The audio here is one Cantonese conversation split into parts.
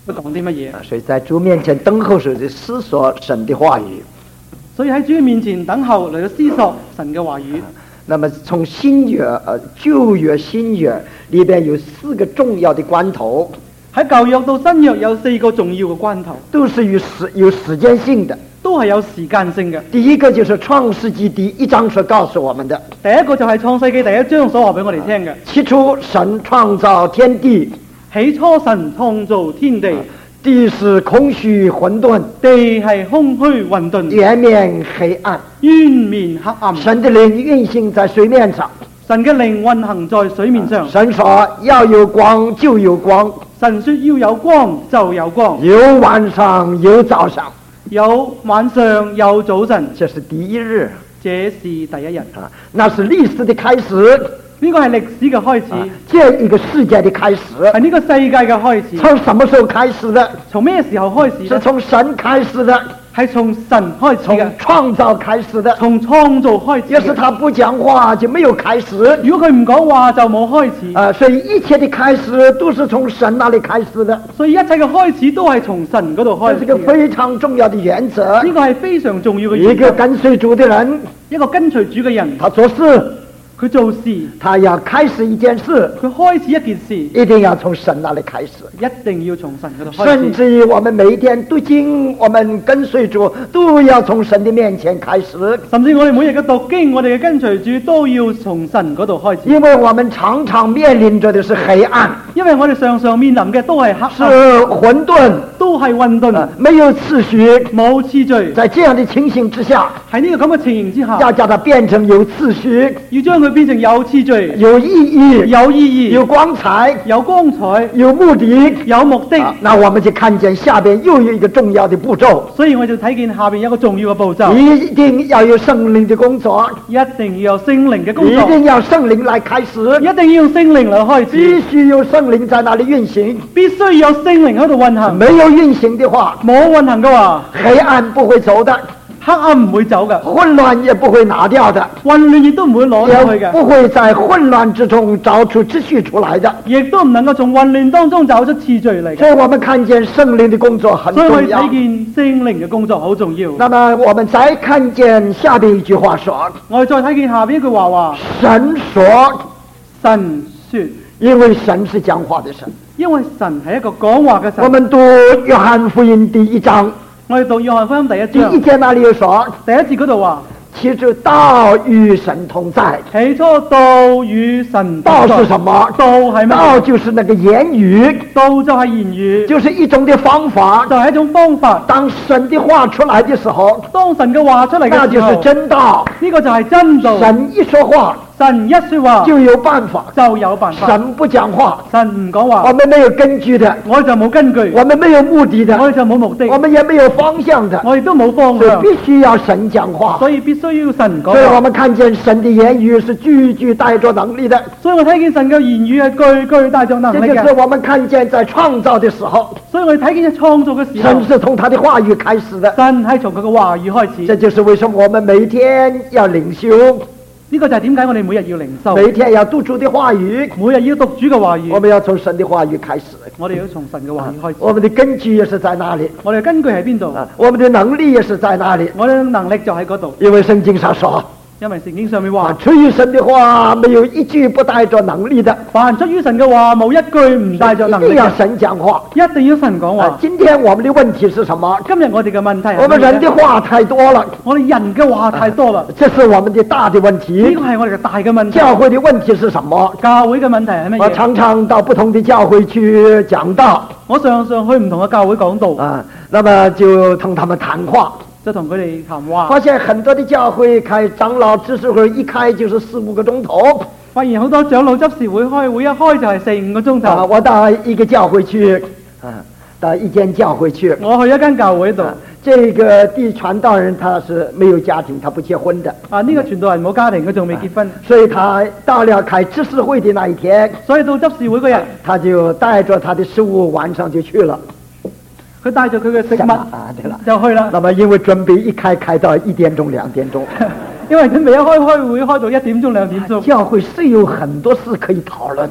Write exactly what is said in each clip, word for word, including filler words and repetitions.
會講啲乜嘢。 所以在主面前等候時就思索神的話語。 所以喺主面前等候嚟到思索神嘅話語。 那麼從新約、呃舊約、新約裏邊有四個重要的關頭。 喺舊約到新約有四個重要嘅關頭， 都是有時有時間性的， 都係有時間性嘅。 第一個就是創世紀第一章所告訴我們的， 第一個就係創世紀第一章所話俾我哋聽嘅。 起初神創造天地， 起初神創造天地， 地是空虛混沌， 地係空虛混沌， 淵面黑暗， 淵面黑暗。 神的靈運行在水面上， 神嘅靈運行在水面上。 神說要有光就有光， 神說要有光就有光， 有晚上有早上， 有晚上有早晨。 這是第一日， 這是第一日啊，那是歷史的開始， 呢個係歷史嘅開始， 這一個世界的開始， 係呢個世界嘅開始。 從什麼時候開始的？ 從咩時候開始呢？ 是從神開始的， 係從神開始嘅， 從創造開始的， 從創造開始。 要是他不講話就沒有開始， 如果佢唔講話就冇開始。 啊、呃，所以一切的開始都是從神那裡開始的， 所以一切嘅開始都係從神嗰度開始。 這是個非常重要的原則。 呢個係非常重要嘅原則。 一個跟隨主的人， 一個跟隨主嘅人， 他做事， 佢做事， 他要開始一件事， 佢開始一件事， 一定要從神那裡開始， 一定要從神嗰度開始。 甚至於我們每一天讀經，我們跟隨主都要從神的面前開始。 甚至我哋每日嘅讀經，我哋嘅跟隨主都要從神嗰度開始。 因為我們常常面臨着的是黑暗， 因為我哋常常面臨嘅都係黑暗， 是混沌， 都係混沌， 呃，沒有次序， 冇次序。 在這樣的情形之下， 喺呢個咁嘅情形之下， 要將它變成有次序， 要將佢變成有次序、 有意義、 有意義、 有光彩、 有光彩、 有目的、 有目的。 啊，那我們就看見下邊又有一個重要的步驟， 所以我就睇見下邊有一個重要嘅步驟， 一定要有聖靈的工作， 一定要有聖靈嘅工作， 一定要聖靈來開始， 一定要用聖靈嚟開始， 必須有聖靈在那裡運行， 必須有聖靈喺度運行。 沒有運行的話， 冇運行嘅話， 黑暗不會走的， 黑暗唔會走嘅， 混亂也不會拿掉的， 混亂亦都唔會攞走去嘅， 也不會在混亂之中找出秩序出來的， 亦都唔能夠從混亂當中找出次序嚟。 所以我們看見聖靈的工作很所以我重要。 睇見聖靈嘅工作好重要。 那麼我們再看見下邊一句話說， 我哋再睇見下邊一句話話， 神說， 神說， 因為神是講話的神。 因為神係一個講話嘅神。 我們讀約翰福音第一章， 我哋讀約翰福音第一第章一節那裡有說， 第一節嗰度話， 起初道與神同在。 起初道與神同在。 道是什麼？ 道係咩？ 道就是那個言語， 道就係言語， 就是一種的方法， 就係一種方法。 當神的話出來的時候， 當神嘅話出嚟嘅時候， 那就是真道。 呢個就係真道。 神一說話， 神一說話就有辦法， 就有辦法。 神不講話， 神唔講話， 我們沒有根據的， 我哋就冇根據， 我們沒有目的的， 我哋就冇目的， 我們也沒有方向的， 我哋都冇方向， 所以必須要神講話。 所以必須要神講話。 所以我們看見神的言語是句句帶着能力的， 所以我睇見神嘅言語係句句帶着能力嘅。 這就是我們看見在創造的時候， 所以我哋睇見喺創造嘅時候， 神是從他的話語開始的， 神係從佢嘅話語開始。 這就是為什麼我們每天要靈修， 呢個就係點解我哋每日要靈修， 每天要讀主的話語， 每日要讀主嘅話語。 我們要從神的話語開始， 我哋要從神嘅話語開始。 我們的根據也是在那裡， 我哋嘅根據喺邊度？ 我們的能力也是在那裡， 我哋嘅能力就喺嗰度。 因為聖經上說， 因為聖經上面話， 出於神的話沒有一句不帶着能力的， 凡出於神嘅話冇一句唔帶着能力嘅。 一定要神講話， 一定要神講話。 啊，今天我們的問題是什麼？ 今日我哋嘅問題係咩呢？ 我們人的話太多了， 我哋人嘅話太多啦， 這是我們的大的問題。 呢個係我哋嘅大嘅問題。 教會的問題是什麼？ 教會嘅問題係乜嘢？ 我常常到不同的教會去講道， 我常常去唔同嘅教會講道啊，那麼就同他們談話， 就同佢哋談話。 發現很多的教會開長老執事會，一開就是四五個鐘頭。 發現好多長老執事會開會，一開就係四五個鐘頭。 啊，我到一個教會去，啊，到一間教會去， 我去一間教會度。 啊，這個地傳道人他是沒有家庭，他不結婚的。 啊，呢個傳道人冇家庭，佢仲未結婚， 啊，所以他到了開執事會的那一天， 所以到執事會嗰日， 他就帶着他的食物，晚上就去了。 佢帶着佢嘅食物啊，對了， 就去啦。 那麼因為準備一開開到一點鐘兩點鐘， 因為準備一開開會開到一點鐘兩點鐘。 教會是有很多事可以討論的。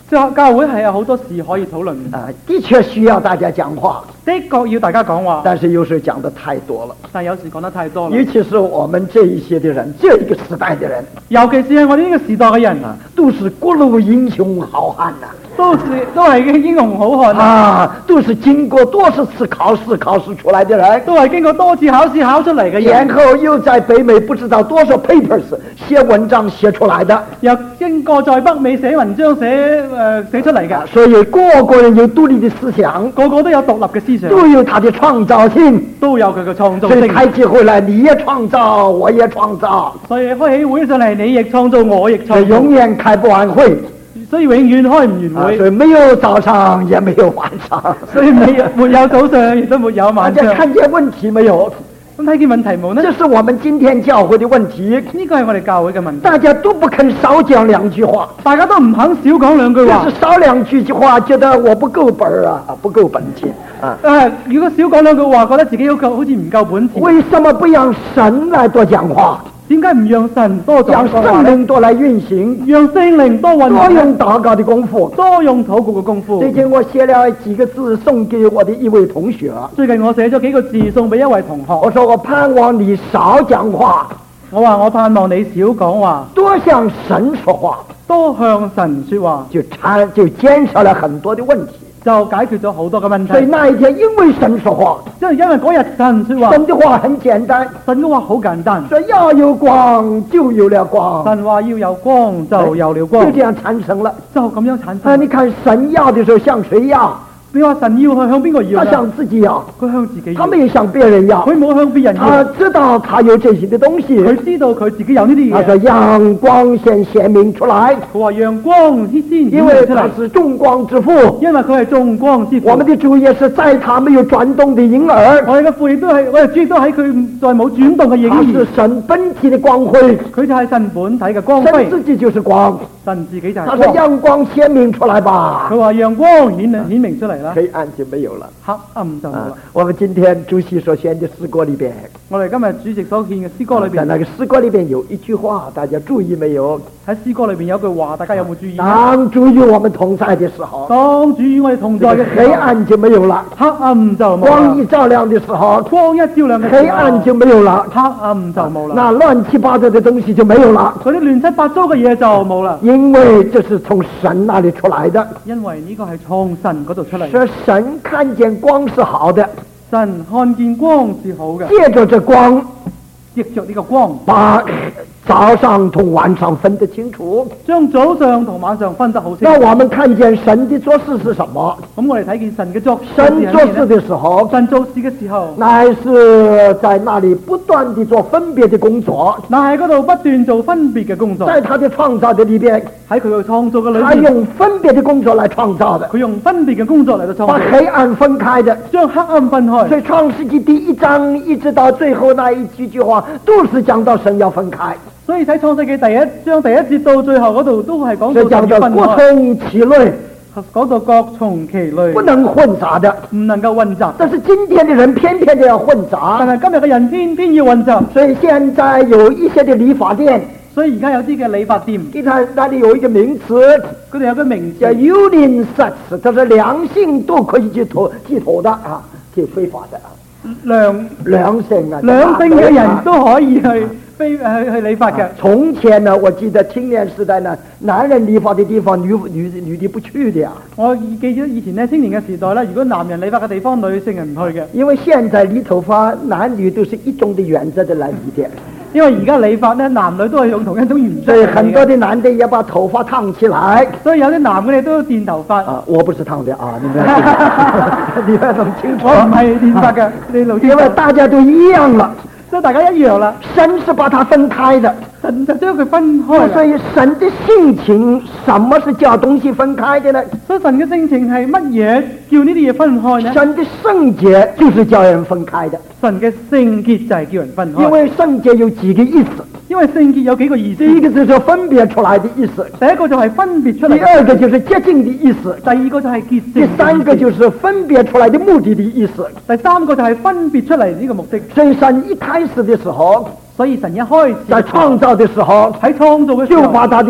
教教會係有好多事可以討論嘅， 啊，的確需要大家講話， 的確要大家講話， 但是有時講得太多了， 但有時講得太多啦。 尤其是我們這一些的人，這一個時代的人， 尤其是係我哋呢個時代嘅人啊， 都是各路英雄好漢呐、 都是都係嘅英雄好漢啊， 啊，都是經過多少次考試考試出來的人， 都係經過多次考試考出嚟嘅人， 然後又在北美不知道多少 papers 寫文章寫出來的， 又經過在北美寫文章寫誒、呃、寫出嚟嘅， 所以個個人有獨立的思想， 個個都有獨立嘅思想， 都有他的創造性， 都有佢嘅創造所以性。 開起會來你也創造，我也創造， 所以開起會上嚟，你亦創造，我亦所以創造， 永遠開不完會， 所以永遠開唔完會， 啊所以沒有早上也沒有晚上， 所以沒有沒有早上，亦都沒有大晚上。 家看見問題沒有？ 咁睇見問題冇呢？ 這是我們今天教會的問題， 呢個係我哋教會嘅問題， 大家都不肯少講兩句話， 大家都唔肯少講兩句話就。是少兩句句話，覺得我不夠本兒啊，啊不夠本錢啊。 誒，如果少講兩句話，覺得自己好夠好似唔夠本錢， 為什麼不讓神來多講話， 點解唔讓神多講讓說話呢？ 聖靈多來運行， 讓聖靈多運多行， 用禱告的功夫？ 多用禱告嘅功夫。 最近我寫了幾個字送給我的一位同學， 最近我寫咗幾個字送俾一位同學， 我說我盼望你少講話， 我話我盼望你少講話， 多向神說話， 多向神說話， 就產就減少了很多的問題。 就解決咗好多嘅問所以題。 那一天，因為神說話， 因為因為嗰日神說話， 神的話很簡單， 神嘅話好簡單， 說要有光就有了光， 神話要有光就有了光， 就這樣產生了。 就咁樣產啊， 生。 你看神要的時候向誰要？ 你話神要去向邊個要呢？ 他向自己要， 佢向自己要， 他沒有向別人要。 佢冇向別人他要， 知道他有這些的東西， 佢知道佢自己有呢啲他說嘢。 讓光先顯明出來， 佢話讓光先顯因為他明出嚟， 是眾光之父。 因為佢係眾光之父。 我們的主也是在他沒有轉動的嬰兒， 我哋嘅父亦都係，我哋主亦都喺佢在冇轉動嘅影他是兒， 神本體的光輝， 佢就係神本體嘅光神輝， 自己就是光。 神自己就係他說光。 讓光顯明出來吧， 佢話讓光顯顯明出嚟啦， 黑暗就沒有了。 黑暗就冇啊啦。， 我們今天主席所選的詩歌裏邊， 我哋今日主席所獻嘅詩歌裏邊， 在那個詩歌裏邊有一句話，大家注意沒有？ 喺詩歌裏邊有句話，大家有冇注意呢？ 當主與我們同在的時候， 當主與我哋同在嘅時候， 黑暗就沒有了； 黑暗就冇光一啦。 照亮的時候， 光一照亮嘅時候， 黑暗就沒有了。 黑暗就冇啦。 那亂七八糟的東西就沒有了， 嗰啲亂七八糟嘅嘢就冇啦， 因為這是從神那裡出來的。 因為呢個係從神嗰度出嚟。 說神看見光是好的， 神看見光是好嘅， 借着這光， 藉着呢個光， 把早上同晚上分得清楚。 將早上同晚上分得好清楚。 那我們看見神的做事是什麼？ 咁我哋睇見神嘅作神做事嘅的時候， 神做事嘅時候， 乃是在那裡不斷地做分別的工作， 嗱喺嗰度不斷做分別嘅工作， 在他的創造的裡邊， 喺佢嘅創造嘅裏他邊， 用分別的工作來創造的， 佢用分別嘅工作嚟到創把造， 黑暗分開的。 將黑暗分所開。 以創世紀第一章一直到最後那一幾句話，都是講到神要分開， 所以睇創世記第一章第一節到最後嗰度都係講所以講到各到神要分開， 從其類， 講到各從其類， 不能混雜的。 唔能夠混雜。 但是今天的人偏偏的要混但雜， 係今日嘅人偏偏要混雜， 所以現在有一些的理髮店， 所以而家有啲嘅理髮店， 給他那裡有一個名詞佢哋有個名叫字 unisex，就是兩性都可以去剃剃頭的啊，剃飛髮的啊， 兩兩性啊， 兩性嘅人啊都可以去飛去去理髮嘅。 從前呢，我記得青年時代呢，男人理髮的地方，女女女的不去的呀， 我記得以前咧青年嘅時代咧，如果男人理髮嘅地方，女性係唔去嘅， 因為現在理頭髮男女都是一種的原則的來理的， 因為而家理髮咧男女都係用同一種原則所以嚟很多嘅， 的男的也把頭髮燙起來。 所以有啲男嘅你都電頭髮， 啊，我不是燙的啊，你們你們弄清楚我，唔係電髮嘅，你老因為大家都一樣了， 所以大家一樣啦， 神是把它分開的， 神就將佢分開啦。 所以神的性情，什麼是叫東西分開的呢？ 所以神嘅性情係乜嘢叫呢啲嘢分開呢？ 神的聖潔就是叫人分開的， 神嘅聖潔就係叫人分開， 因為聖潔有幾個意思， 因為聖潔有幾個意思。 第一個就是分別出來的意思， 第一個就係分別出嚟， 第二個就是潔淨的意思， 第二個就係潔淨， 第三個就是分別出來的目的的意思。 第三個就係分別出嚟呢個目的。 所以神一開始的時候， 所以神一開始在創造的時候， 喺創造嘅時候， 就把他的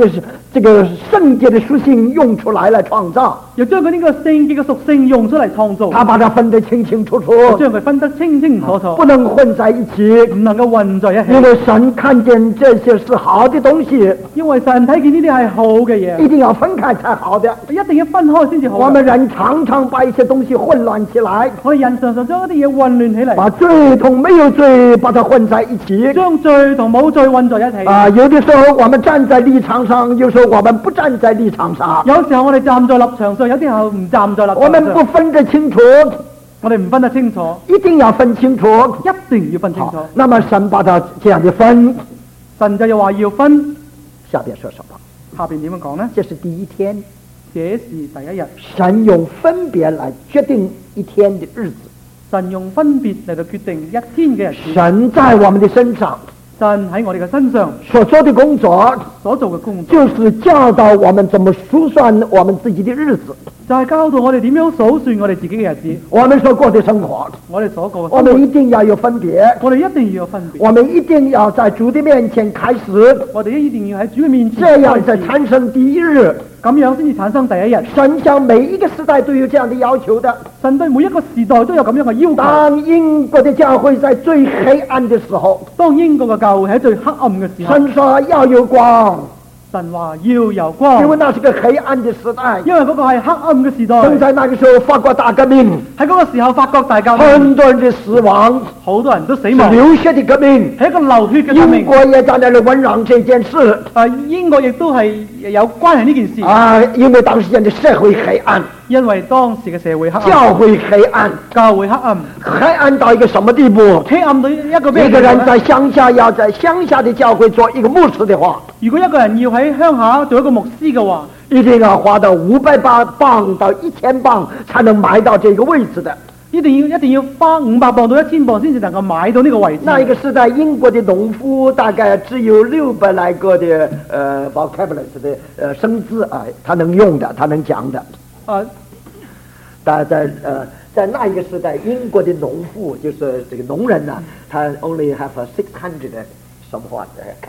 这个圣洁的属性用出来来创造， 又將佢呢個聖潔嘅屬性用出嚟創造， 他把它分得清清楚楚， 將佢分得清清楚楚， 不能混在一起， 唔能夠混在一起。 因為神看見這些是好的東西， 因為神睇見呢啲係好嘅嘢， 一定要分開才好的。 一定要分開先至好。 我們人常常把一些東西混亂起來， 我哋人常常將一啲嘢混亂起嚟， 把罪同沒有罪把它混在一起， 將罪同冇罪混在一起。 啊，有的時候我們站在立場上，有時候我們不站在立場上。 有時候我哋站在立場上，有啲時候唔站在立場上。 我們不分得清楚， 我哋唔分得清楚， 一定要分清楚， 一定要分清楚。 那麼神把它這樣的分， 神就又話要分。 下邊說什麼？ 下邊點樣講呢？ 這是第一天， 這是第一日。 神用分別來決定一天的日子。 神用分別嚟到決定一天嘅日子。 神在我們的身上， 神喺我哋嘅身上所做的工作， 所做嘅工作， 就是教導我們怎麼數算我們自己的日子， 就係教導我哋點樣數算我哋自己嘅日子。 我們所過的生活， 我哋所過嘅生活， 我們一定要有分別， 我哋一定要有分別， 我們一定要在主的面前開始， 我哋一定要喺主嘅面前， 這樣才產生第一日。 咁樣先至產生第一日。 神向每一個時代都有這樣的要求的。 神對每一個時代都有咁樣嘅要求。 當英國的教會在最黑暗的時候， 當英國嘅教會喺最黑暗嘅時候， 神說要有光。 神話要有光， 因為那是個黑暗的時代， 因為嗰個係黑暗嘅時代。 正在那個時候，法國大革命， 喺嗰個時候法國大革命， 很多人的死亡， 好多人都死亡， 流血的革命， 係一個流血嘅革命。 英國也在那裏醞釀這件事。 啊，英國亦都係有關係呢件事。 啊，因為當時人的社會黑暗， 因為當時嘅社會黑暗， 教會黑暗， 教會黑暗， 黑暗到一個什麼地步？ 黑暗到一個咩地步？ 一個人在鄉下要在鄉下的教會做一個牧師的話， 如果一個人要喺鄉下做一個牧師嘅話， 一定要花到五百八磅到一千磅才能買到這個位置的。 一定要一定要花五百磅到一千磅先至能夠買到呢個位置。 那一個時代，英國的農夫大概只有六百來個的呃 vocabulary 的呃生字啊，他能用的，他能講的。啊，但在呃在那一個時代，英國的農夫就是這個農人呢、啊，他 only have a six hundred 什麼話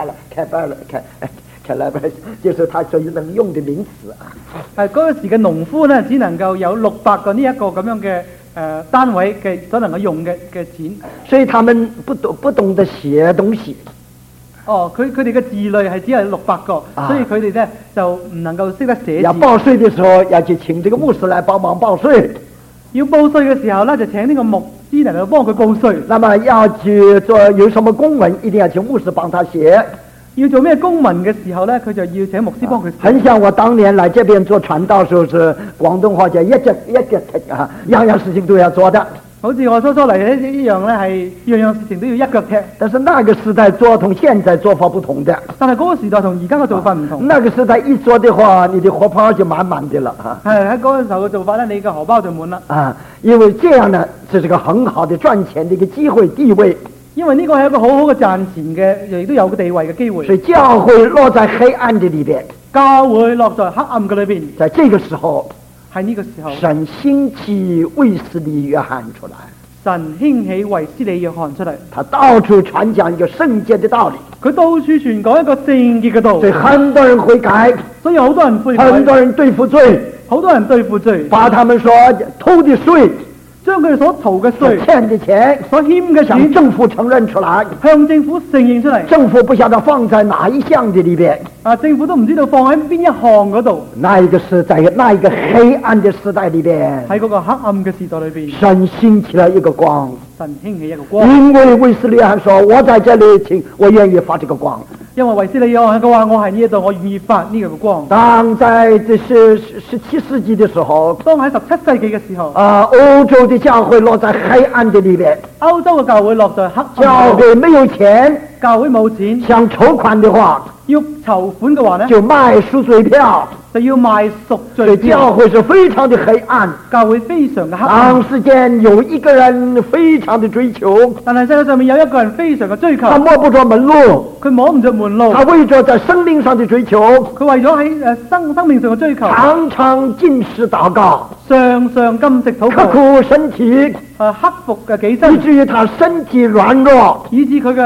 ，vocabulary，vocabulary，就是他所能用的名詞啊。係嗰個時嘅農夫呢，只能夠有六百個呢一個咁樣嘅。誒、呃、單位嘅所能夠用嘅嘅錢， 所以他們不懂不懂得寫東西。 哦，佢佢哋嘅字類係只係六百個，啊、所以佢哋咧就唔能夠識得寫字。 要報稅嘅時候，要去請這個牧師來幫忙報稅。 要報稅嘅時候咧，就請呢個牧師嚟到幫佢報稅。 那麼要去做有什麼公文，一定要請牧師幫他寫。 要做咩公文嘅時候咧，佢就要請牧師幫佢寫。 很像我當年來這邊做傳道時候，是廣東話叫一隻一隻踢啊，樣樣事情都要做的。 好似我初初嚟一樣咧，係樣樣事情都要一腳踢。 但是那個時代做同現在做法不同的。 但係嗰個時代同而家嘅做法唔同。 那個時代一做的話，你的荷包就滿滿的了啊。 係喺嗰個時候嘅做法咧，你嘅荷包就滿啦。 啊，因為這樣呢，這是個很好的賺錢的一個機會地位。 因為呢個係一個好好嘅賺錢嘅，亦都有個地位嘅機會。 所以教會落在黑暗的裏邊， 教會落在黑暗嘅裏邊。 在這個時候， 喺呢個時候， 神興起衛斯理約翰出來。 神興起衛斯理約翰出嚟， 他到處傳講一個聖潔的道理。 佢到處傳講一個聖潔嘅道理。 所以很多人悔改， 所以好多人悔改， 很多人對付罪， 好多人對付罪， 把他們所偷的稅， 將佢哋所逃嘅稅、 欠的錢、 所欠嘅錢， 向政府承認出來， 向政府承認出嚟。 政府不曉得放在哪一項的裏邊， 啊，政府都唔知道放喺邊一項嗰度。 那一個是在那一個黑暗的時代裏邊， 喺嗰個黑暗嘅時代裏邊， 神興起了一個光。 神興起一個光。 因為衛斯理約翰說：我在這裏，請我願意發這個光。 因為衛斯理約翰佢話：我喺呢度，我願意發呢個光。 當在這是十七世紀的時候， 當喺十七世紀嘅時候， 啊，歐洲的教會落在黑暗的裏邊， 歐洲嘅教會落在黑暗。 教會沒有錢， 教會冇錢， 想籌款的話， 要籌款嘅話呢， 就賣贖罪票。 就要賣贖罪票。 教會是非常的黑暗， 教會非常嘅黑暗。 當時間有一個人非常的追求， 但係世界上面有一個人非常嘅追求， 他摸不着門路， 佢摸唔着門路。 他為咗在生命上的追求， 佢為咗喺誒生生命上嘅追求， 常常禁食禱告， 常常禁食禱告， 刻苦身體， 誒克服嘅己身， 以至於他身體軟弱， 以致佢嘅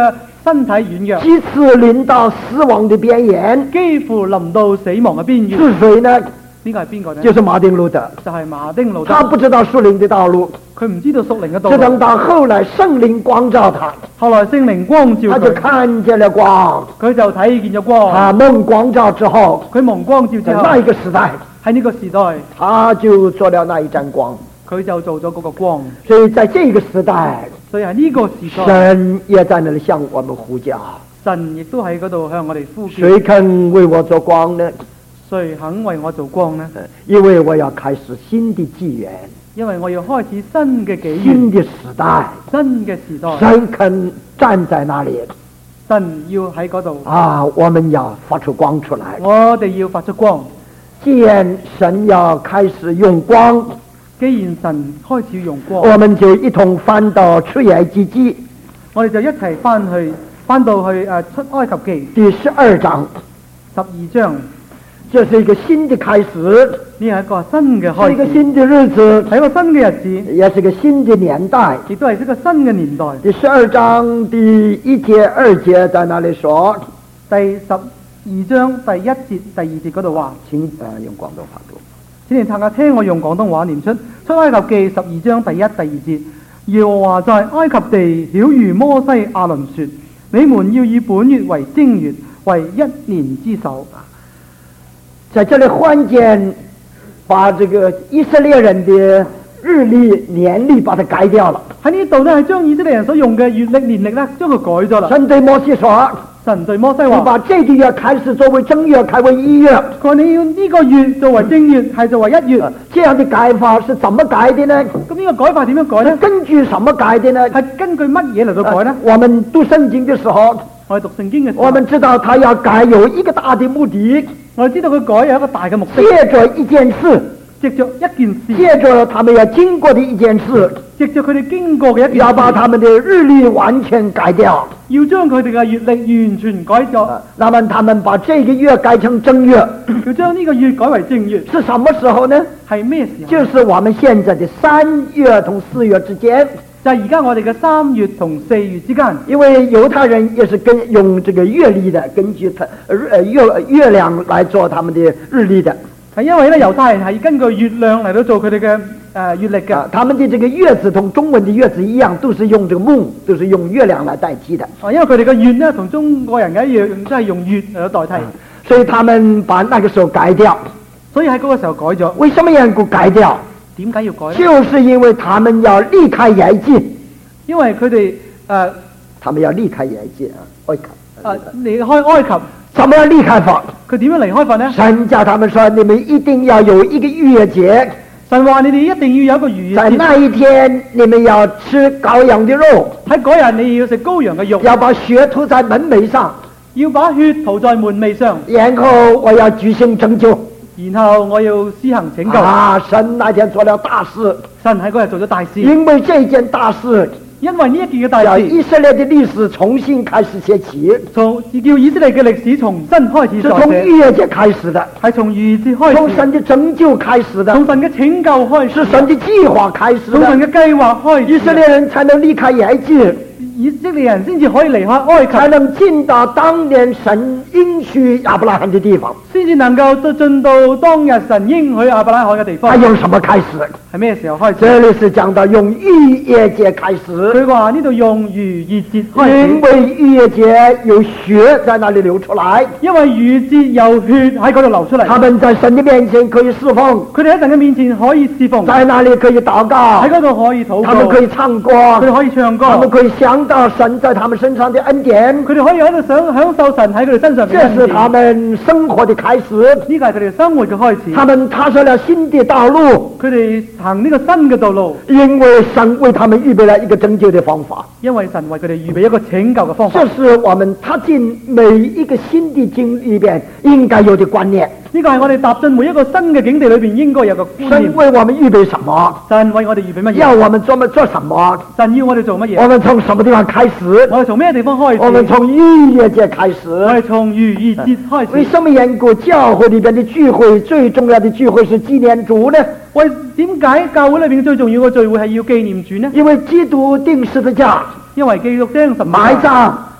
身體軟弱， 幾次臨到死亡的邊緣， 幾乎臨到死亡嘅邊緣。 是誰呢？ 呢個係邊個呢？ 就是馬丁路德。 就係馬丁路德。 他不知道屬靈的道路， 佢唔知道屬靈嘅道直路。 等到後來聖靈光照他， 後來聖靈光照他就佢， 看見了光。 佢就睇見咗光。 他蒙光照之後， 佢蒙光照之後， 在那一個時代， 喺呢個時代， 他就做了那一盞光。 佢就做咗嗰個光。 所以在這個時代， 所以喺呢個時代， 神也在那裡向我們呼叫。 神亦都喺嗰度向我哋呼叫。 誰肯為我做光呢？ 誰肯為我做光呢？ 因為我要開始新的紀元， 因為我要開始新嘅紀元、 新的時代， 新嘅時代。 神肯站在那裡， 神要喺嗰度啊！我們要發出光出來。 我哋要發出光。 既然神要開始用光， 既然神開始用光， 我們就一同翻到出埃及記， 我哋就一齊翻去翻到去誒出埃及記第十二章， 十二章。 這是一個新的開始， 呢係一個新嘅開始， 是一個新的日子， 係一個新嘅日子， 也是一個新的年代。 亦都係一個新嘅年代。 第十二章第一節、二節在那裡說， 第十二章第一節、第二節嗰度話， 請誒、呃、用廣東話讀。 請你睇下聽我用廣東話念出出埃及記十二章第一、第二節。耶和華在埃及地曉諭摩西亞倫說：你們要以本月為正月，為一年之首。 在這裡換件，把這個以色列人的日曆、年曆把它改掉了。 喺呢度呢，係將以色列人所用嘅月曆、年曆呢，將佢改咗啦。 神對摩西說： 神對摩西你話： 把這個月開始作為正月，改為一月。 佢話你要呢個月作為正月，係作為一月。 這樣的改法是怎麼改的呢？ 咁呢個改法點樣改呢？ 根據什麼改的呢？ 係根據乜嘢嚟到改呢？ 我們讀聖經的時候， 我哋讀聖經嘅時候， 我們知道他要改有一個大的目的。 我哋知道佢改有一個大嘅目的， 借着一件事， 藉着一件事， 借着他們要經過的一件事， 藉着佢哋經過嘅一件事， 要把他們的日曆完全改掉， 要將佢哋嘅月曆完全改咗。 那麼他們把這個月改成正月， 要將呢個月改為正月， 是什麼時候呢？ 係咩時候？ 就是我們現在的三月同四月之間。 就係而家我哋嘅三月同四月之間， 因為猶太人也是跟用這個月曆的，根據他呃月月亮來做他們的日曆的。 係因為咧猶太人係根據月亮嚟到做佢哋嘅誒月曆嘅、 啊。他們的這個月子同中文的月子一樣，都是用這個 moon，都是用月亮來代替的。 啊，因為佢哋嘅月咧同中國人嘅一樣，都係用月嚟到代替、啊， 所以他們把那個時候改掉。 所以喺嗰個時候改咗。 為什麼要改掉？ 點解要改呢？ 就是因為他們要離開埃及， 因為佢哋誒， 他們要離開埃及啊，埃及啊，離開埃及， 怎麼樣離開法？ 佢點樣離開法呢？ 神叫他們說：你們一定要有一個逾越節。 神話你哋一定要有一個逾越節， 在那一天你們要吃羔羊的肉， 喺嗰日你要食羔羊嘅肉， 要把血塗在門楣上， 要把血塗在門楣上， 然後我要舉行拯救。 然後我要施行拯救。 啊！神那天做了大事， 神喺嗰日做咗大事。 因為這件大事， 因為呢一件嘅大叫事， 以色列的歷史重新開始寫起， 從叫以色列嘅歷史重新開始是從逾越節開始的， 係從逾越節開始， 從神的拯救開始的， 從神嘅拯救開始， 是神的計劃開始的， 從神嘅計劃開始， 以色列人才能離開埃及， 以色列人先至可以離開埃及， 才能進到當年神應許亞伯拉罕的地方， 先至能夠進到當日神應許亞伯拉罕嘅地方。 還用什麼開始？ 係咩時候開始？ 這裡是講到用逾越節開始。 佢話呢度用逾越節開始， 因為逾越節有血在那裡流出來， 因為逾越節有血喺嗰度流出嚟。 他們在神的面前可以侍奉， 佢哋喺神嘅面前可以侍奉， 在那裡可以禱告， 喺嗰度可以禱告， 他們可以唱歌， 佢哋可以唱歌， 他們可以想到神在他們身上的恩典， 佢哋可以喺度享享受神喺佢哋身上嘅恩典。 這是他們生活的開始， 呢個係佢哋生活嘅開始。 他們踏上了新的道路， 佢哋行呢個新嘅道路， 因為神為他們預備了一個拯救的方法。 因為神為佢哋預備一個拯救嘅方法。 這是我們踏進每一個新的經歷裏邊應該有的觀念。 呢個係我哋踏進每一個新嘅境地裏邊應該有嘅觀念。 神為我們預備什麼？ 神為我哋預備乜嘢？ 要我們做乜做什麼？ 神要我哋做乜嘢？ 我們從什麼地方開始？ 我哋從咩地方開始？ 我們從逾越節開始。 我哋從逾越節開始。 為什麼緣故？教會裏邊的聚會最重要的聚會是紀念主呢？ 為點解教會裏邊最重要嘅聚會係要紀念主呢？ 因為基督釘十字架， 因為基督釘十字架埋葬，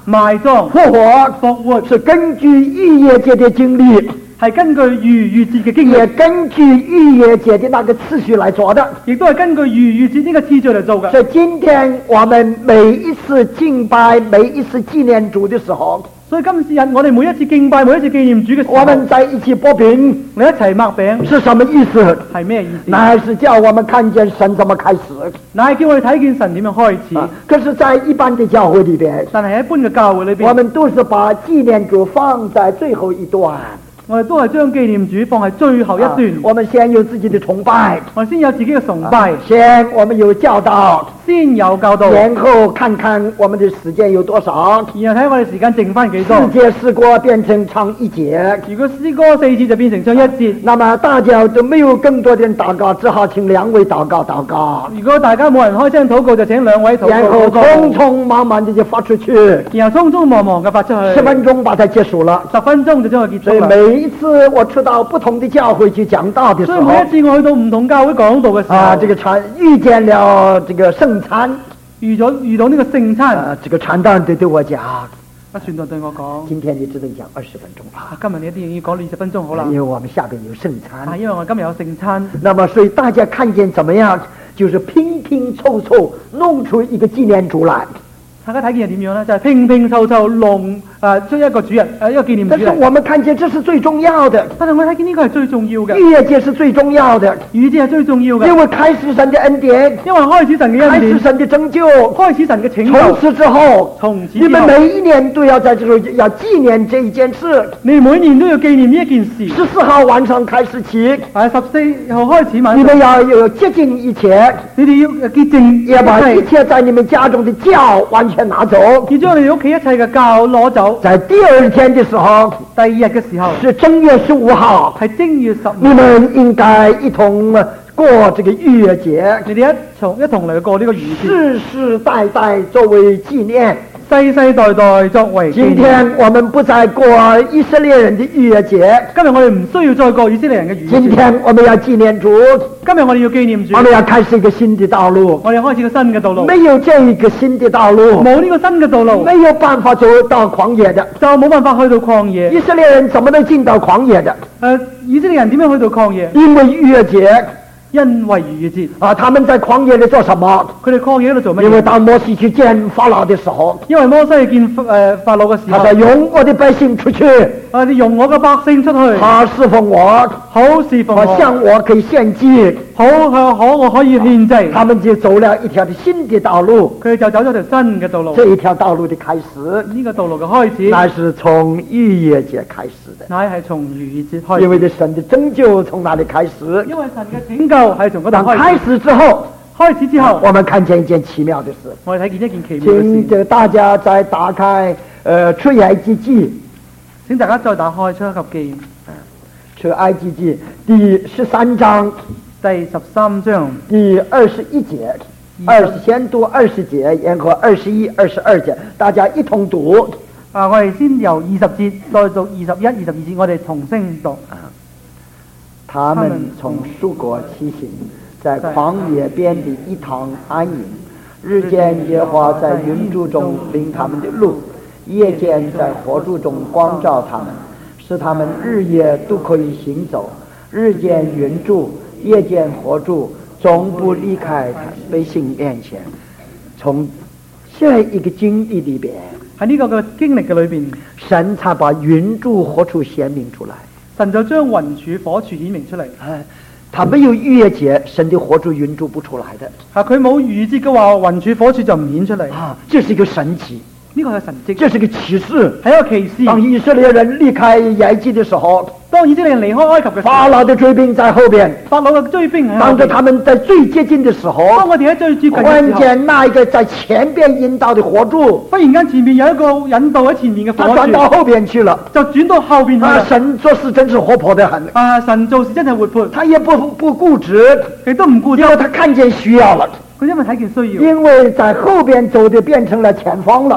埋葬、 复活， 復活， 是根据逾越节的经历， 係根據逾越節嘅經也歷， 根據逾越節的那個次序來做的。 亦都係根據逾越節呢個次序嚟做嘅。 所以今天我們每一次敬拜、每一次紀念主的時候， 所以今日我哋每一次敬拜、每一次紀念主嘅時候， 我們在一起擘餅， 我哋一齊擘餅， 是什麼意思？ 係咩意思？ 乃是叫我們看見神怎麼開始。 乃係叫我哋睇見神點樣開始。 啊可是，在一般的教會裏邊， 但係喺一般嘅教會裏邊， 我們都是把紀念主放在最後一段。 我哋都係將紀念主放喺最後一段。 啊我們先有自己的崇拜， 我哋先有自己嘅崇拜， 啊先我們有教導， 先有教導， 然後看看我們的時間有多少。 然後睇我哋時間剩翻幾多。 四節詩歌變成唱一節， 如果詩歌四節就變成唱一節。 那麼大家都沒有更多的人禱告，只好請兩位禱告禱告， 如果大家冇人開聲禱告，就請兩位禱然後告。 匆匆忙忙的就發出去， 然後匆匆忙忙嘅發出去。 十分鐘把它結束了。 十分鐘就將佢結所以束啦。 每一次我去到不同的教會去講道的時候， 所以每一次我去到唔同教會講道嘅時候， 啊，這個傳遇見了這個聖餐， 遇咗遇到呢個聖餐， 啊，這個傳道人對對我講， 阿傳道對我講： 今天你只能講二十分鐘吧， 啊今日你一定要講二十分鐘好啦因，為我們下邊有聖餐。 啊，因為我今日有聖餐。 那麼所以大家看見怎麼樣，就是拼拼湊湊弄出一個紀念主來。 大家睇見係點樣呢？就係、是、拼拼湊湊弄啊出一個主人誒一個紀念主但是嚟。 我們看見這是最重要的， 但係我睇見呢個係最重要嘅， 逾越節是最重要的， 逾節係最重要嘅， 因為開始神的恩典， 因為開始神嘅恩典， 開始神的拯救， 開始神嘅拯從救。 此之後， 從此你們之後， 每一年都要在這個要紀念這一件事。 你每年都要紀念呢一件事。 十四號晚上開始起， 係十四號開始晚你們上， 要有潔淨一切， 你哋要潔淨要把一一切， 切在你們家中的教完全拿走。 要將你哋屋企一切嘅教攞走。 在第二天的時候， 第二日嘅時候是正月十五號， 係正月十你五， 們應該一同過這個逾越節， 你哋一同一同嚟過呢個逾節， 世世代代作為紀念。 世世代代作為紀今念。 天我們不再過以色列人的逾越節， 今日我哋唔需要再過以色列人嘅逾今節。 天我們要紀念主， 今日我哋要紀念主我，們要開始一個新的道路。 我哋開始個新嘅道路。 沒有這一個新的道路， 冇呢個新嘅道路， 沒有辦法走到曠野的。 就冇辦法去到曠野。 以色列人怎麼能進到曠野的？ 誒，以色列人點樣去到曠野？ 因為逾越節因為逾越節， 啊，他們在曠野裏做什麼？ 佢哋曠野嗰度做乜因為嘢？ 當摩西去見法老的時候， 因為摩西去見誒法老嘅時候他說，容我的百姓出去， 啊，你容我嘅百姓出去， 他侍奉我， 好侍奉我我， 向我可以獻祭， 好向可我可以獻祭。 他們就走了一條的新的道路。 佢哋就走咗條新嘅道路。 這一條道路的開始， 呢個道路嘅開始， 那是從逾越節開始的， 乃係從逾越節開因為始。 神的拯救從那裡開始。 因為神嘅拯救係從嗰度當開始。 開始之後， 開始之後， 我們看見一件奇妙的事。 我哋睇見一件奇妙嘅事。 請這個大家再打開呃出埃及記， 請大家再打開出埃及記出埃及記第十三章第十三章第二十一節，二十先讀二十節，然後二十一、二十二節，大家一同讀。 啊！我哋先由二十節再讀二十一、二十二節，我哋同聲讀。 他們從述國起行，在曠野邊的一堂安營。日間耶和華在雲柱中領他們的路，夜間在火柱中光照他們，使他們日夜都可以行走。日間雲柱，夜間火柱，總不離開他百姓面前。從這一個經歷裏邊， 喺呢個嘅經歷嘅裏邊， 神才把雲柱火柱顯明出來。 神就將雲柱火柱顯明出嚟。 哎，他沒有逾越節，神的火柱雲柱不出來的。 啊，佢冇逾節嘅話，雲柱火柱就唔顯出嚟。 啊，這是一個神奇， 呢個係神蹟， 這是個啟示。 係一個奇事。 當以色列人離開埃及的時候， 當以色列人離開埃及嘅時候， 法老的追兵在後邊， 法老嘅追兵喺後當着邊。 他們在最接近的時候， 當我哋喺最接近忽嘅時候， 然間那一個在前邊引導的火柱， 忽然間前面有一個引導喺前面嘅他火柱， 轉到後邊去了。 就轉到後邊去啊， 啦。 神做事真是活潑得很， 啊，神做事真係活潑， 他也不不固執， 佢都唔顧因為他看見需要了， 佢因為睇見需要， 因為在後邊走的變成了前方了。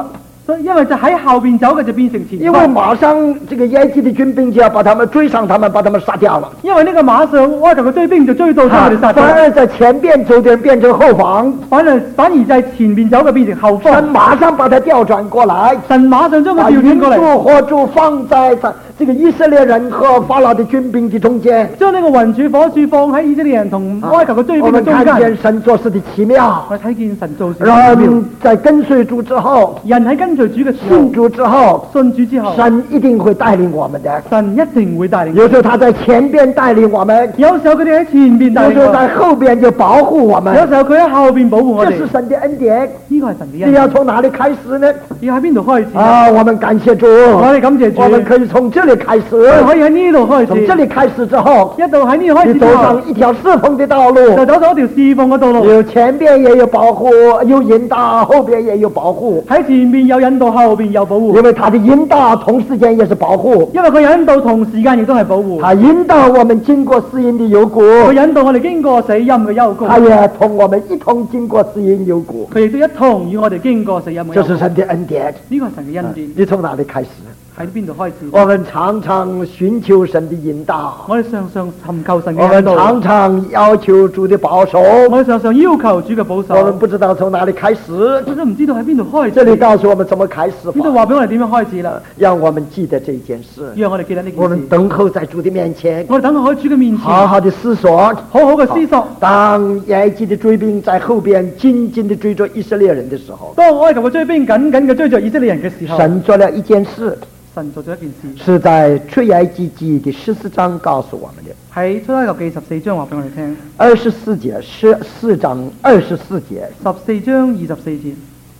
所以因為就喺後邊走嘅就變成前因為馬上這個埃及的軍兵就要把他們追上，他們把他們殺掉了。 因為呢個馬上埃及嘅追兵就追到將佢哋殺咗。 反而在前邊走的人變成後方， 反而反而就係前邊走嘅變成後方。 神馬上把它調轉過來， 神馬上將佢調轉過嚟， 把雲柱火柱放在這個以色列人和法老的軍兵的中間， 將呢個雲柱火柱放喺以色列人同埃及嘅追兵嘅中間。 我們看見神做事的奇妙， 我睇見神做事嘅奇妙。 人在跟隨主之後， 人喺跟隨主嘅時候， 信主之後， 信主之後， 神一定會帶領我們的。 神一定會帶領。 有時候他在前邊帶領我們， 有時候佢哋喺前邊帶領我們， 有時候在後邊就保護我們， 有時候佢喺後邊保護我哋。 這是神的恩典， 呢個係神嘅恩典。 你要從哪裡開始呢？ 要喺邊度開始啊？我們感謝主， 我哋感謝主， 我們可以從這裡開始， 可以喺呢度開始。 從這裡開始之後， 一度喺呢度開始你走上一條侍奉的道路， 就走上一條侍奉嘅道路。 有前邊也有保護，有引導，後邊也有保護。 喺前面有引導，後邊有保護。 因為他的引導同時間也是保護， 因為佢引導同時間亦都係保護。 他引導我們經過死蔭的幽谷， 佢引導我哋經過死蔭嘅幽谷。 他也同我們一同經過死蔭幽谷。 佢亦都一同與我哋經過死蔭嘅幽谷。 這是神的恩典。 呢個係神嘅恩典。 你從哪裡開始？ 喺邊度開始？ 我們常常尋求神的引導， 我哋常常尋求神嘅我們引導。 常常要求主的保守， 我哋常常要求主嘅保守。 我們不知道從哪裡開始， 我都唔知道喺邊度開始。 這裡告訴我們怎麼開始法。 呢度話俾我哋點樣開始啦？ 讓我們記得這件事， 讓我哋記得呢件事。 我們等候在主的面前， 我哋等候喺主嘅面前， 好好的思索， 好好嘅思索。 當埃及的追兵在後邊緊緊地追着以色列人的時候， 當埃及嘅追兵緊緊嘅追着以色列人嘅時候， 神做了一件事。 神做咗一件事， 是在出埃及記的十四章告訴我們的。 喺出埃及記十四章話俾我哋聽。 二十四節，十四章二十四節。 十四章二十四節。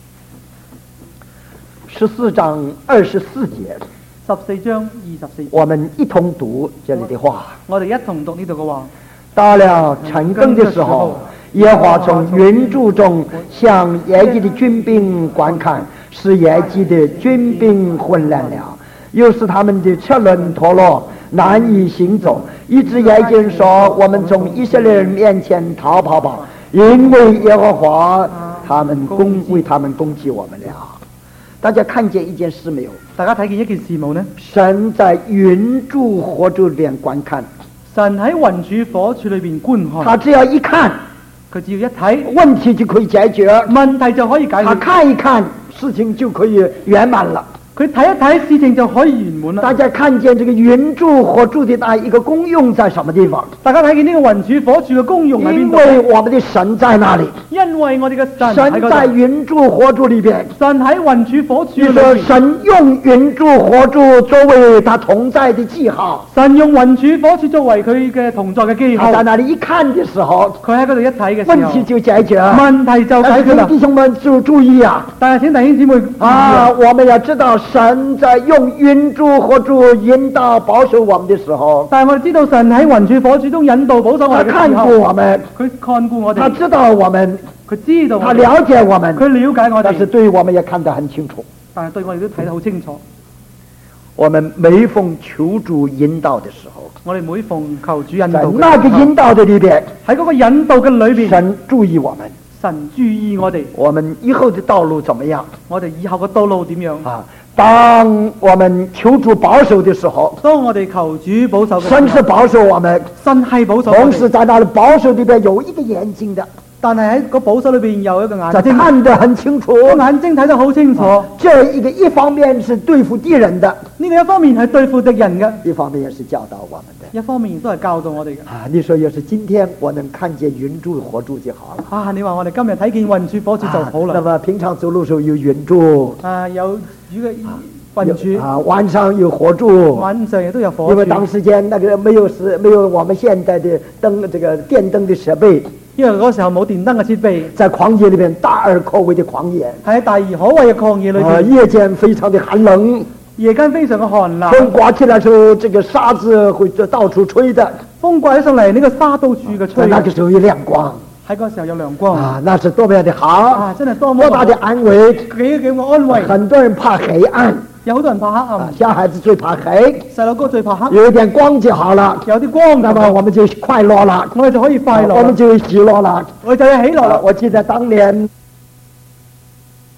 十四章二十四節。 十四章二十四節。 我們一同讀這裡的話。 我哋一同讀呢度嘅話。 到了晨更的時候，耶和華從雲柱中向埃及的軍兵觀看，使埃及的軍兵混亂了，又使他們的車輪脫落，難以行走，以致埃及人說：我們從以色列人面前逃跑吧，因為耶和華他們攻為他們攻擊我們了。大家看見一件事沒有？ 大家睇見一件事冇呢？ 神在雲柱火柱裏邊觀看， 神喺雲柱火柱裏邊觀看， 他只要一看， 佢只要一睇， 問題就可以解決， 問題就可以解決。 他看一看，事情就可以圓滿了。 佢睇一睇，事情就可以圓滿啦。 大家看見這個雲柱火柱的那一個功用在什麼地方？ 大家睇見呢個雲柱火柱嘅功用喺邊度？ 因為我們的神在那裡。 因為我哋嘅神神在雲柱火柱裏邊。 神喺雲柱火柱裏邊。 你說神用雲柱火柱作為他同在的記號。 神用雲柱火柱作為佢嘅同在嘅記號。 在那裡一看的時候， 佢喺嗰度一睇嘅時候， 問題就解決。 問題就解決啦。 弟兄們就注意啊！ 但係請弟兄姊妹啊，我們要知道神在用雲柱火柱引導保守我們的時候， 但係我哋知道神喺雲柱火柱中引導保守我哋嘅時候， 他看顧我們， 佢看顧我哋， 他知道我們， 佢知道， 他了解我們， 佢了解我哋， 但是對我們也看得很清楚。 但係對我哋都睇得好清楚。 我們每逢求主引導的時候， 我哋每逢求主引導， 在那個引導的裏邊， 喺嗰個引導嘅裏邊， 神注意我們， 神注意我哋， 我們以後的道路怎麼樣？ 我哋以後嘅道路點樣啊？當我們求主保守的時候， 當我哋求主保守嘅時候， 神是保守我們， 神係保守我哋， 同時在那裡保守裏邊有一個眼睛的， 但係喺個保守裏邊有一個眼睛， 看得很清楚， 眼睛睇得好清楚。 啊、這一個一方面是對付敵人的， 呢個一方面係對付敵人嘅， 一方面也是教導我們的， 一方面亦都係教導我哋嘅。 啊，你說要是今天我能看見雲柱火柱就好了。 啊，你話我哋今日睇見雲柱火柱就好啦。 那麼平常走路時候有雲柱， 啊有主嘅雲柱， 啊晚上有火柱， 晚上亦都有火柱。 因為當時間那個沒有是沒有我們現在的燈這個電燈的設備。 因為嗰時候冇電燈嘅設備， 在曠野裏邊大而可畏的曠野， 喺大而可畏嘅曠野裏邊、 呃，夜間非常的寒冷， 夜間非常嘅寒冷。 風刮起來時候，這個沙子會就到處吹的。 風刮起上嚟，呢個沙到處嘅吹。 那個時候有亮光， 喺嗰時候有亮光啊，那是多麼的好啊！真係多麼多大的安慰， 幾幾個安慰。 很多人怕黑暗。 有好多人怕黑暗、 啊，小孩子最怕黑， 細路哥最怕黑。 有一點光就好了， 有啲光， 那麼我們就快樂了， 我哋就可以快樂， 我們就喜樂了， 我哋就要喜樂啦。 我記得當年。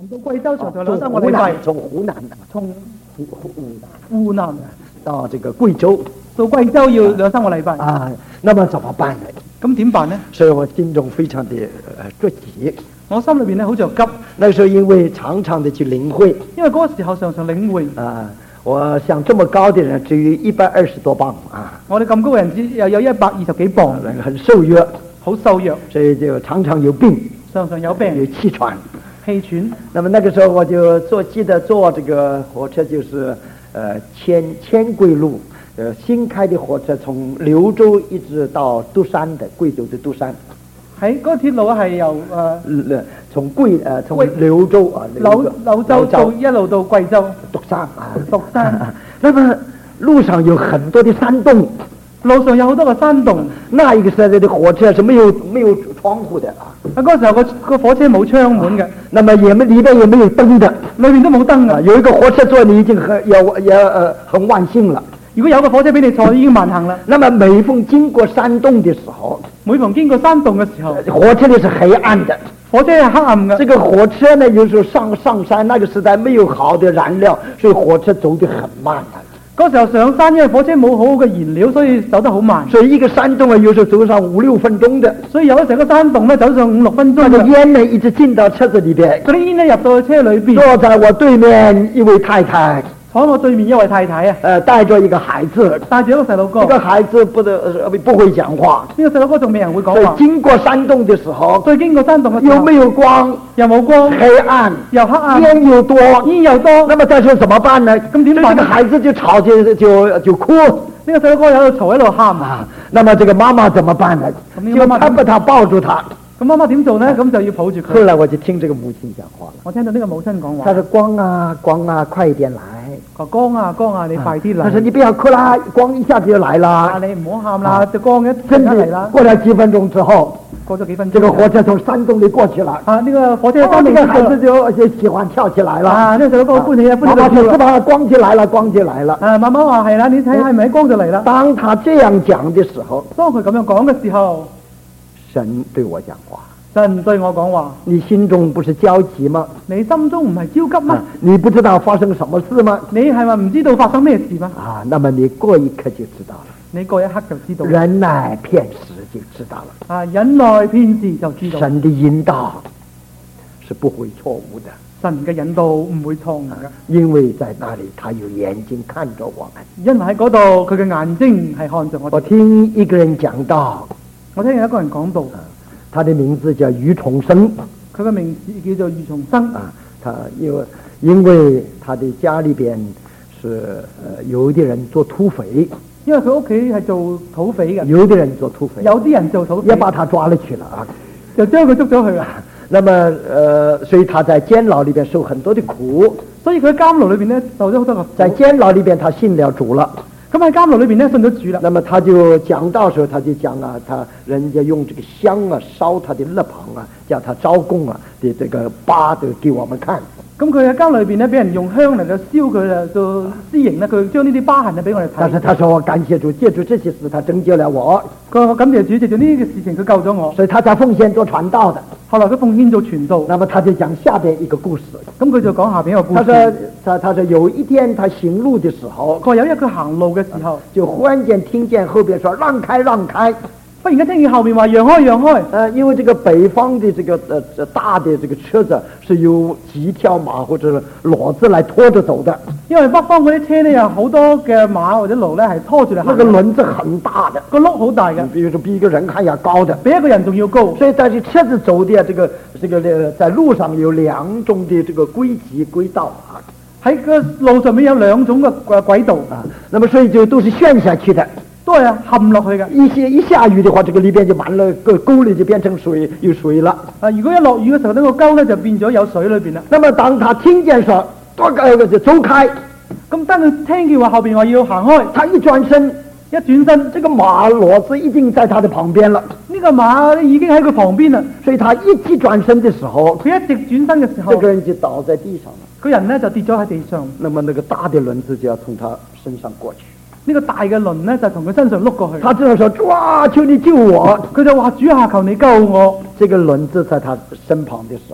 到貴州長長兩從三個禮拜湖南，，從湖南從湖湖南湖南到這個貴州到貴州要兩三個禮拜， 啊，那麼怎麼辦呢？ 咁點辦呢？ 所以我心中非常的呃着急。 我心裏邊咧好着急， 那時候因為常常的去領會因為嗰個時候常常領會， 啊，我像這麼高的人只有一百二十多磅啊， 我哋咁高嘅人只又有一百二十幾磅， 很瘦弱， 好瘦弱， 所以就常常有病， 常常有有病、 氣喘。 氣喘。 那麼那個時候我就坐記得坐這個火車就是呃千千桂路，呃新開的火車從柳州一直到獨山的貴州的獨山， 喺嗰個鐵路係由誒呃從貴呃從貴柳州啊柳柳州到一路到貴州獨山啊獨山， 那麼路上有很多的山洞。 路上有好多個山洞。 那一個時代的火車是沒有沒有窗戶的啊， 啊嗰個時候個個火車冇窗門嘅， 那麼也沒裏邊也沒有燈的裏邊都冇燈啊。 嘅。 有一個火車座你已經很也也呃很萬幸了。 如果有個火車俾你坐，已經萬幸啦。 那麼每逢經過山洞的時候， 每逢經過山洞嘅時候， 火車裏是黑暗的。 火車係黑暗嘅。 這個火車呢，有時候上上山，那個時代沒有好的燃料，所以火車走得很慢的。 嗰時候上山，因為火車冇好好嘅燃料，所以走得好慢。 所以一個山洞啊，有時候走上五六分鐘的。 所以有咗成個山洞咧，走上五六分鐘那個嘅。 煙呢，一直進到車子裏邊。 嗰啲煙咧入到去車裏邊， 坐在我對面一位太太， 坐喺我對面一位太太啊， 呃，帶着一個孩子。 帶住一個細路哥。 這個孩子不得呃不會講話， 呢個細路哥仲未人會講所以話。 經過山洞的時候， 所以經過山洞嘅時候， 又沒有光， 又冇光， 黑暗， 又黑暗， 煙又多， 煙又多。 那麼這時候怎麼辦呢？ 咁點辦呢所以這個孩子就吵就就就哭呢個細路哥喺度嘈喺度喊。 啊。那麼這個媽媽怎麼辦呢？就咁呢個媽媽他把他抱住他。 咁媽媽點做呢？咁就要抱住佢。 後來我就聽這個母親講話了， 我聽到呢個母親講話， 他說：光啊光啊，快一點來。 話光啊光啊，你快啲嚟。 他說：你不要哭啦，光一下子就來啊， 了。 你唔好喊啦，隻光一真的陣間嚟啦。 過了幾分鐘之後， 過咗幾分鐘， 這個火車從山洞裏過去了。 啊，呢個火車哦， 山洞這個孩子就就就喜歡跳起來了。 啊，呢個細路哥歡喜啊，歡喜媽媽說： 到跳啦。 是吧？光起來了，光起來了。 啊，媽媽話係啦，你睇係咪光就嚟啦？ 當他這樣講的時候， 當佢咁樣講嘅時候， 神對我講話： 神對我講話： 你心中不是焦急嗎？ 你心中唔係焦急咩？ 啊你不知道發生什麼事嗎？ 你係咪唔知道發生咩事嗎？ 啊，那麼你過一刻就知道了， 你過一刻就知道。 忍耐片時就知道了。 啊，忍耐片時就知道。 神的引導是不會錯誤的， 神嘅引導唔會錯誤嘅， 因為在那裡他有眼睛看着我們。 因為喺嗰度佢嘅眼睛係看着我哋。 我聽一個人講到， 我聽有一個人講到， 他的名字叫余重生佢嘅名字叫做余重生。 啊，他因為因為他的家裡邊是呃有的人做土匪， 因為佢屋企係做土匪嘅， 有的人做土匪， 有啲人做土匪也，把他抓了去了啊。 就將佢捉咗去啦。 那麼呃，所以他在監牢裡邊受很多的苦， 所以佢喺監牢裏邊咧受咗好多個苦。 在監牢裡邊他信了主了。 咁喺監牢裏邊咧信咗主啦。 那麼他就講到時候，他就講啊，他人家用這個香啊燒他的肋旁啊，叫他招供啊的這個疤都給我們看。 咁佢喺監裏邊咧，俾人用香嚟到燒佢啦，做私刑咧，佢將呢啲疤痕啊俾我哋睇。 但是他說我感謝主，借助這些事他拯救了我， 佢話我感謝主，藉住呢個事情佢救咗我。 所以他才奉獻做傳道的。 後來佢奉獻做傳道。 那麼他就講下邊一個故事， 咁佢就講下邊一個故他說事。 他他說有一天他行路的時候， 佢話有一日佢行路嘅時候， 就忽然間聽見後邊說讓開讓開。 忽然間聽見後面話讓開讓開。 呃，因為這個北方的這個呃這大的這個車子是由幾條馬或者騾子來拖着走的， 因為北方嗰啲車咧有好多嘅馬或者驢咧係拖住嚟行。 那個輪子很大的， 個轆好大嘅， 比如說比一個人還要高的。 比一個人仲要高。 所以在這車子走的這個這個呃在路上有兩種的這個軌跡軌道啊喺個路上面有兩種嘅誒軌道， 啊，那麼所以就都是陷下去的。 都係陷落去嘅。 一些一下雨的話，這個裏邊就滿了個溝裏就變成水有水了。 啊，如果一落雨嘅時候，呢、這個溝咧就變咗有水裏邊啦。 那麼當他聽見說多個就走開， 咁當佢聽見話後邊話要行開， 他一轉身， 一轉身， 這個馬騾子已經在他的旁邊了。 呢個馬咧已經喺佢旁邊啦。 所以他一急轉身的時候， 佢一直轉身嘅時候， 這個人就倒在地上了。 個人咧就跌咗喺地上。 那麼那個大的輪子就要從他身上過去。 呢、這個大嘅輪咧就從佢身上碌過去。 他只能說：哇，求你救我！ 佢就話主下求你救我。 這個輪子在他身旁的時候，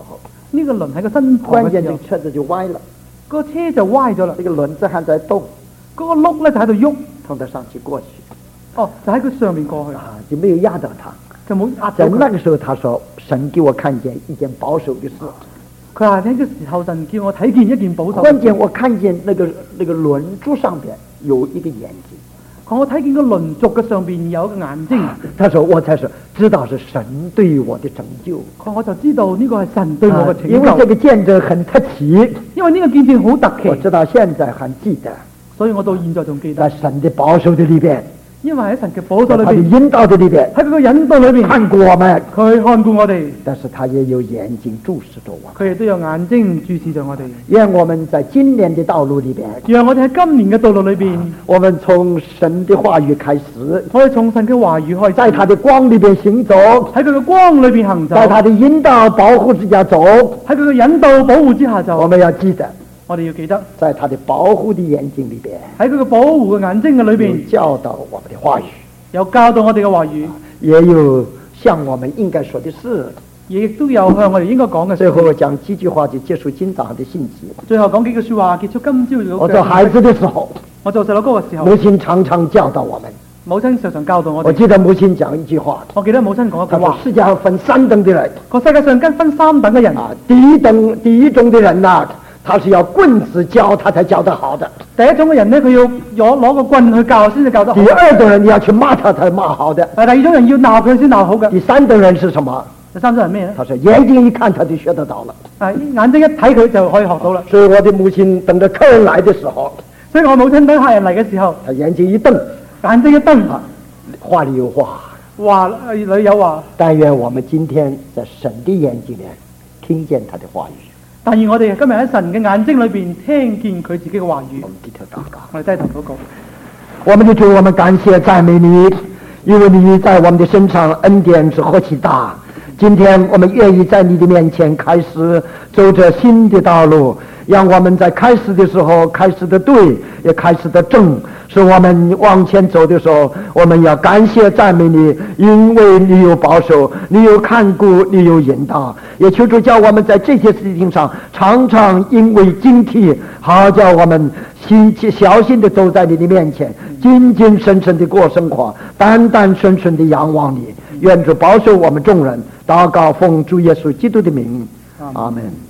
呢個輪喺個身旁嘅時候， 關鍵這個車子就歪了， 個車就歪咗啦。 這個輪子還在動， 嗰個轆咧就喺度喐， 從他上去過去， 哦，就喺佢上面過去， 啊，就沒有壓到他。 就冇壓在到佢。 那個時候，他說：“神給我看見一件保守的事。 佢話喺個時候，神叫我睇見一件保守嘅事。 關鍵我看見那個那個輪柱上邊有一個眼睛。 我睇見個輪軸嘅上邊有一個眼睛。 他說：我才是知道是神對我的拯救。 佢我就知道呢個係神對我嘅拯救。 因為這個見證很特奇， 因為呢個見證好特奇， 我直到現在還記得。 所以我到現在仲記在得。 神的保守的裏邊， 因為喺神嘅保守裏在他的邊， 引導的裏邊， 喺佢嘅引導裏邊， 看過我們， 佢看顧我哋， 但是他也有眼睛注視着我們。 佢亦都有眼睛注視着我哋。 願我們在今年的道路裏邊， 讓我哋喺今年嘅道路裏邊， 我們從神的話語開始， 可以從神嘅話語開始， 在他的光裏邊行走， 喺佢嘅光裏邊行走， 在他的引導保護之下走。 喺佢嘅引導保護之下走。 我們要記得， 我哋要記得， 在他的保護的眼睛裏邊， 喺佢嘅保護嘅眼睛嘅裏邊， 有教導我們的話語， 有教導我哋嘅話語， 也有向我們應該說的事。 亦都有向我哋應該講嘅最事。 後我講幾句話就結束今早上的信息。 最後講幾句說話，結束今朝嘅。 我做孩子的時候， 我做細佬哥嘅時候， 母親常常教導我們。 母親常常教導我哋。 我記得母親講一句話， 我記得母親講一句她說話： 世界上分三等的人個世界上跟分三等嘅人。 啊，第一等第一種的人呐、啊，他是要棍子教他才教得好的； 第一種嘅人呢，佢要攞攞個棍去教先至教得好。 第二等人你要去罵他才罵好的； 但第二種人要鬧佢先鬧好嘅。 第三等人是什麼？ 第三種人咩呢？ 他說眼睛一看他就學得到了。 啊，眼睛一睇佢就可以學到啦。 所以我的母親等着客人來的時候， 所以我母親等客人嚟嘅時候， 她眼睛一瞪， 眼睛一瞪， 話裏有話。 話裏有話。 但願我們今天在神的眼睛裏聽見他的話語。 但願我哋今日喺神嘅眼睛裏邊聽見佢自己嘅話語。 我們低頭禱告。 我哋低頭禱告。 我們的主，我們感謝讚美你，因為你在我們的身上恩典是何其大。今天我們願意在你的面前開始走着新的道路，讓我們在開始的時候開始的對，也開始的正，使我們往前走的時候，我們要感謝讚美你，因為你有保守，你有看顧，你有引導，也求主叫我們在這些事情上常常因為警惕，好叫我們心小心的走在你的面前，謹謹慎慎的過生活，單單純純的仰望你。願主保守我們眾人，禱告奉主耶穌基督的名，阿門。